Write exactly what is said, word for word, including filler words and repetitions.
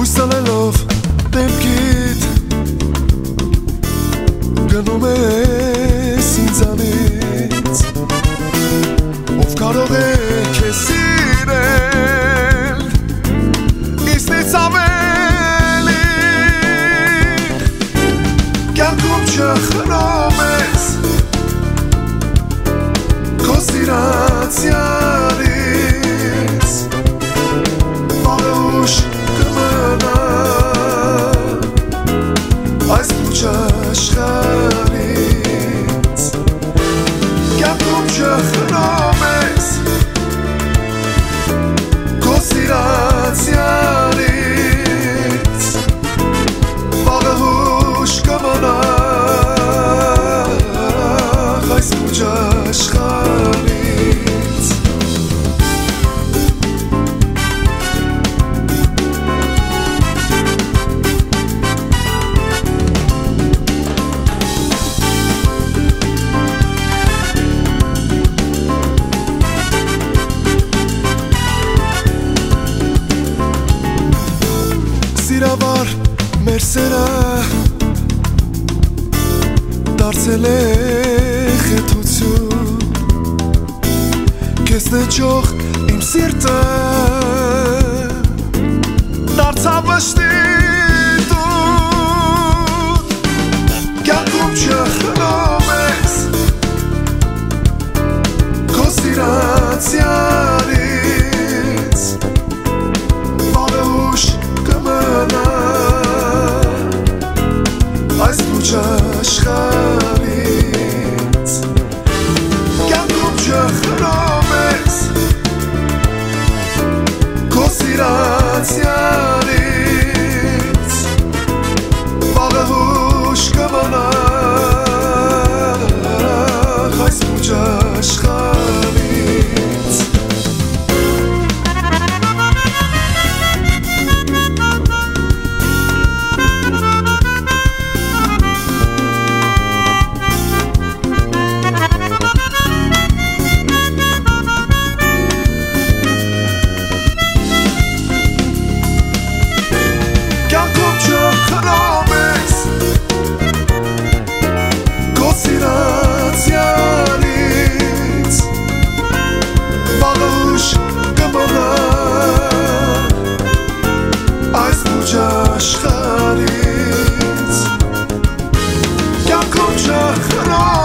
Հույսալելով դեմքիդ գնում ես ինձանից Ով կարող է քեզ սիրել Իսնից ավելի Կյանքում չխրում ես Քո սիրացյալից Վաղը ուշ կմնա Այս լուչ աշխարհից Կյանքում չխրում ես Քո սիրացյալից Վաղը ուշ կմնա Այս լուչ աշխարհից Սիրավար մեր սերը դարձել է խեթություն Քեզ նեջող իմ սիրտը դարձավ վշտիտուն Կյանքում չխրում ես Քո սիրացյալից Վաղը ուշ կմնա Այս լուչ աշխարհից Կյանքում չխրում ես Քո սիրացյալից Վաղը ուշ կմնա Այս լուչ աշխարհից Կյանքում չխրում ես Քո սիրացյալից Վաղը ուշ կմնա Այս լուչ աշխարհից Կյանքում չխրում